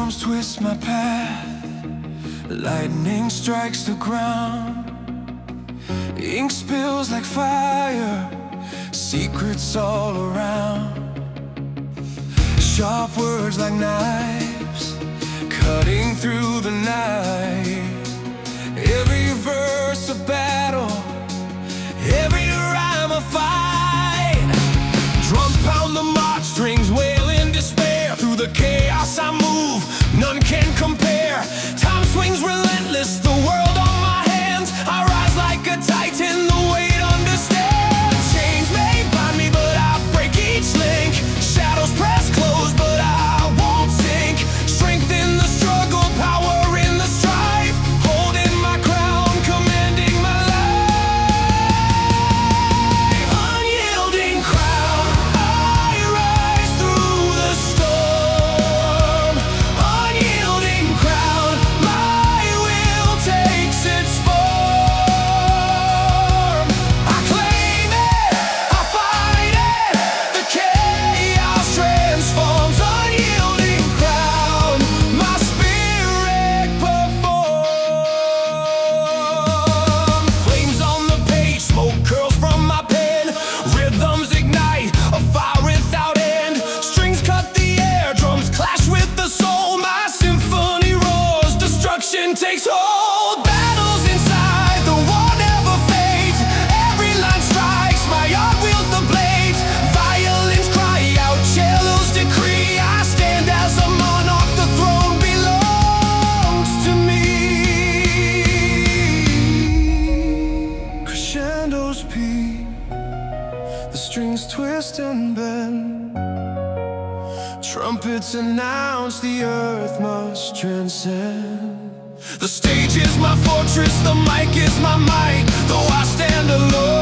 drums twist my path, lightning strikes the ground. Ink spills like fire, secrets all around. Sharp words like knives, cutting through the night. Every verse a battle, every rhyme a fight. Drums pound the march, strings wail in despair. Through the chaos I move, none can compare. Time swings relentless, the world on my hands. I rise like a titan, the weight understands. Chains may bind me, but I break each link. Shadows press close, but I won't sink. Strength in the struggle, power in the strife. Holding my crown, commanding my life. Unyielding crown, I rise through the storm. Unyielding crown, my will takes its form. I claim it, I fight it, the chaos transforms. Unyielding crown, my spirit performs. Flames on the page, smoke curls from my pen. Rhythms ignite, a fire without end. Strings cut the air, drums clash with the soul. My symphony roars, destruction takes hold. Battles inside, the war never fades. Every line strikes, my art wields the blades. Violins cry out, cellos decree. I stand as a monarch, the throne belongs to me. Crescendos peak, the strings twist and bend. Trumpets announce the earth must transcend. The stage is my fortress, the mic is my might. Though I stand alone,